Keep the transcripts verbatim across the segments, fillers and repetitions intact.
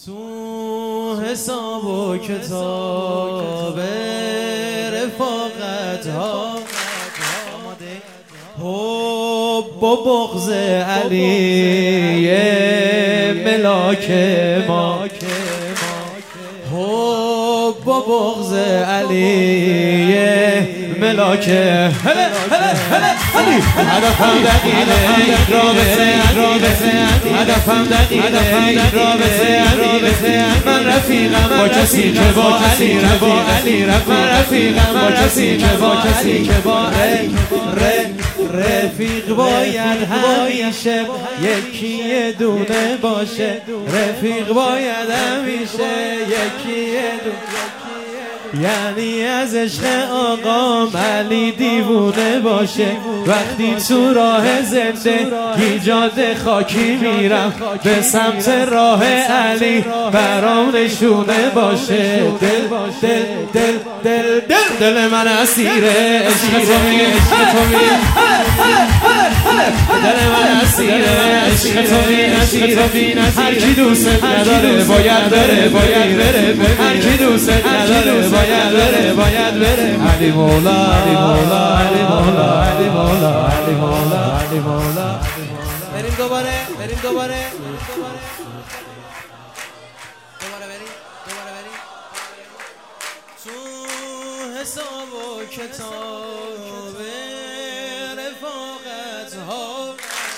تو حساب و کتاب رفاقت ها حب و بغض علی ملاک ما، حب و بغض علی ملاک هله هله هله علی. هدفم دقیقه رابطه رابطه هدفم دقیقه رابطه رابطه من رفیقم با کسی که با علی با علی من رفیقم با کسی که با کسی که با علی. رفیق باید همیشه یکی دونه باشه، رفیق باید همیشه یکی دونه، یعنی از عشق آقام علی دیوونه باشه. وقتی تو راه زنده جاده خاکی میرم به سمت راه علی برام نشونه باشه. دل دل دل دل دل دل من اسیر عشق تو می عشق تو می دل من اسیر عشق تو می عشق تو می. هر کی دوست نداره باید بره باید بره، هر کی دوست نداره باید بره باید بره. علی مولا علی مولا علی مولا علی مولا علی مولا علی مولا. بریم دوباره بریم دوباره دوباره بریم دوباره بریم تو حساب و کتاب رفاقت ها.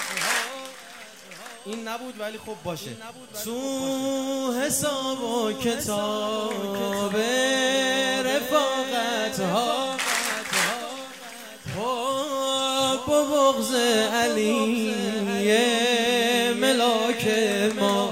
این نبود ولی خب باشه. تو حساب و کتاب رفاقت ها حب و بغض علی ملاک ما،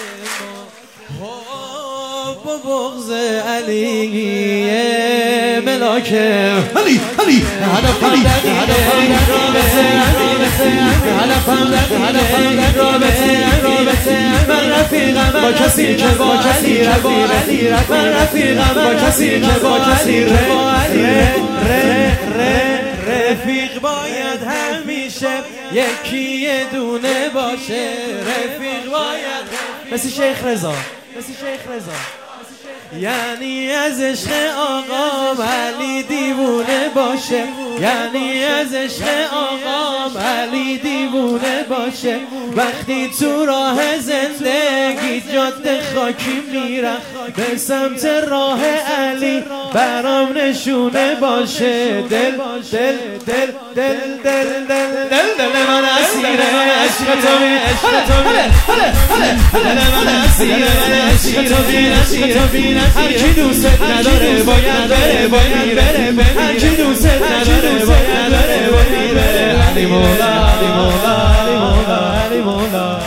حب و بغض علی ملاک علی علی. هدفم دقیقه رابطه هدفم دقیقه رابطه رابطه من رفیقم با کسی که با علی با علی من رفیقم با کسی که با علی با علی. رفیق باید همیشه یکی دونه باشه، رفیق باید مثل شیخ رضا مثل شیخ رضا یعنی از عشق آقام علی دیوونه باشه، یعنی از عشق آقام علی دیوونه باشه. وقتی تو راه زندگی جاده خاکی میرم به سمت راه علی برام نشونه باشه. دل دل دل دل دل دل دل دل من اسیر عشق تو می عشق تو می دل من اسیر عشق تو می عشق تو می. هر کی دوست نداره باید بره باید بره، هر کی دوست نداره باید بره باید بره. علی مولا علی مولا علی مولا علی مولا.